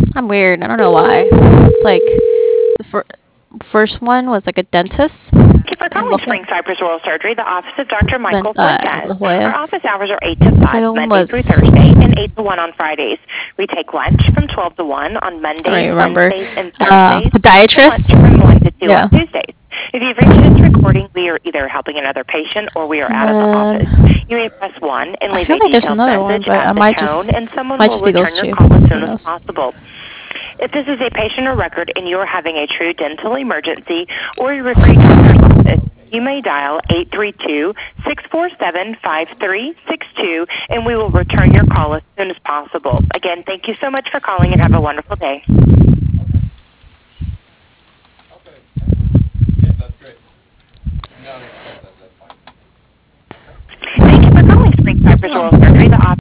I'm weird. I don't know why. It's like the first one was like a dentist, Thank you for and calling Spring Cypress Oral Surgery, the office of Dr. then Michael Fuentes. La Jolla. Our office hours are 8 to The 5, second one Monday through was Thursday, and 8 to 1 on Fridays. We take lunch from 12 to 1 on I don't Mondays, even remember. Wednesdays, and Thursdays, and lunch Podiatrist. from 1 to 2 on Yeah. Tuesdays. If you've reached this recording, we are either helping another patient or we are And out of the office. then You may press 1 and I leave feel a like there's detailed another one, message but at I the tone, and someone might will just be those return your two. call as Who soon as knows? possible. If this is a patient or record and you are having a true dental emergency or you're referring to a office, you may dial 832-647-5362, and we will return your call as soon as possible. Again, thank you so much for calling and have a wonderful day. Thank you for calling Spring Cypress Oral Surgery, the office